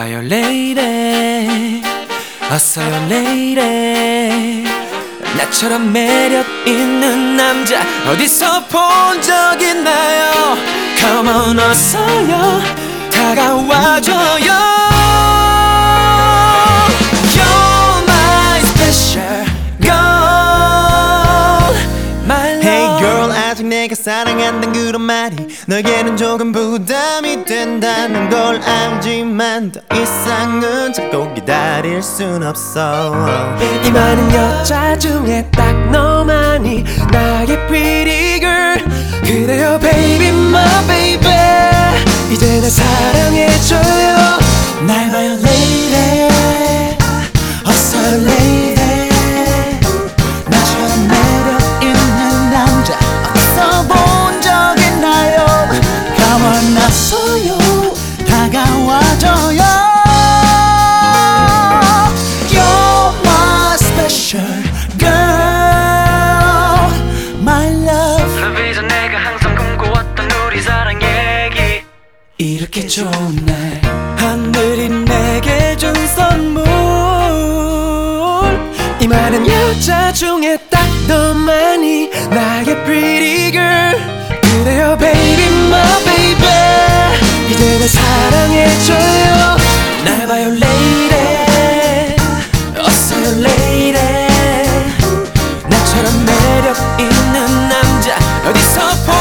나봐요 lady 어서요 lady 나처럼 매력 있는 남자 어디서 본 적 있나요 Come on 어서요 다가와줘요 You're my special girl my love Hey girl 아직 내가 사랑한단 그런 말이 너에게는 조금 부담이 된다는 걸 알지만 더 이상은 참고 기다릴 순 없어 이 많은 여자 중에 딱 너만이 나의 pretty girl 그래요 baby my baby 이제 날 사랑해줘요 날 봐요 lady 어서 lady 나처럼 매력 있는 남자 어디서 본 적 있나요 Come on 나서요 다가와줘요 You're my special girl my love Love is 내가 항상 꿈꿔왔던 우리 사랑 얘기 이렇게 좋은 날 하늘이 내게 준 선물 이 많은 여자 중에 딱 너만이 나의 pretty girl 그래요 baby my baby 이제 날 사랑해줘요 날 봐요 lady 어서요 lady 나처럼 매력 있는 남자 어디서